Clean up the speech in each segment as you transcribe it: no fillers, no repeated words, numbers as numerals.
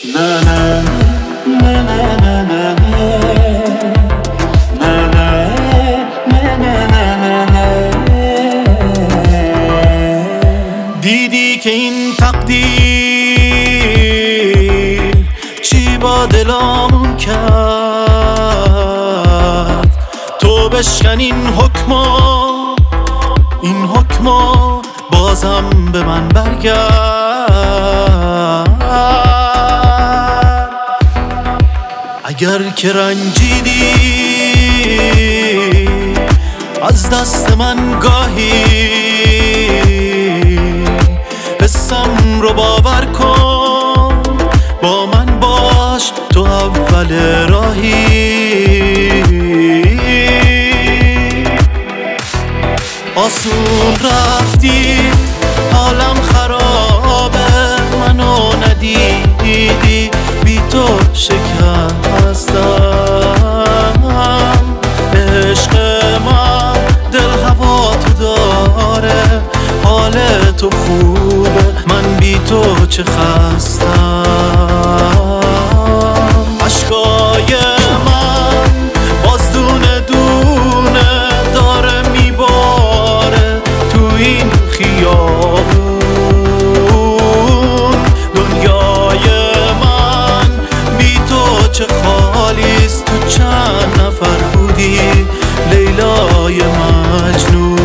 دیدی که این تقدیر چی با دلامون کرد، تو بشکن این حکما بازم به من برگرد. اگر که رنجیدی از دست من گاهی، حسم رو باور کن، با من باش تو اول راهی. آسون رفتی حالم خرابه، منو ندیدی بی تو شکستم. عشق من دل هوا تو داره، حال تو خوبه من بی تو چه خستم. عشقای من باز دونه دونه داره میباره تو این خیابون. دنیای من بی تو چه خالیست، تو چند نفر بودی لیلای مجنون.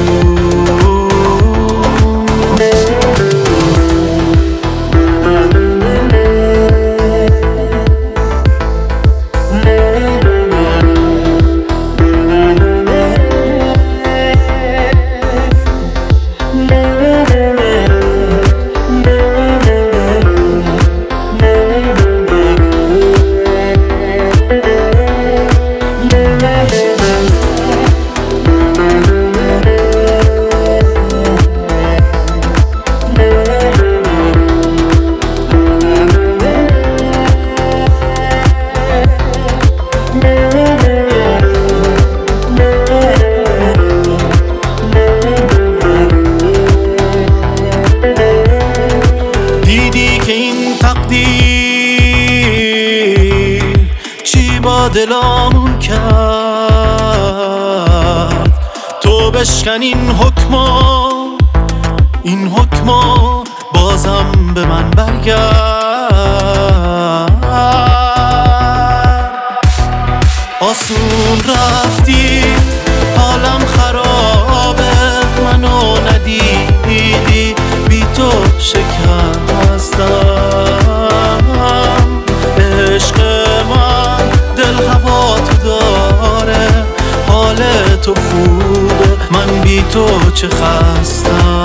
دیدی که این تقدیر چی با دلامون کرد، تو بشکن این حکما بازم به من برگرد. آسون رفتی حالم خرابه، منو ندیدی بی تو شکستم. عشق من دل هوا تو داره، حال تو خوبه من بی تو چه خستم.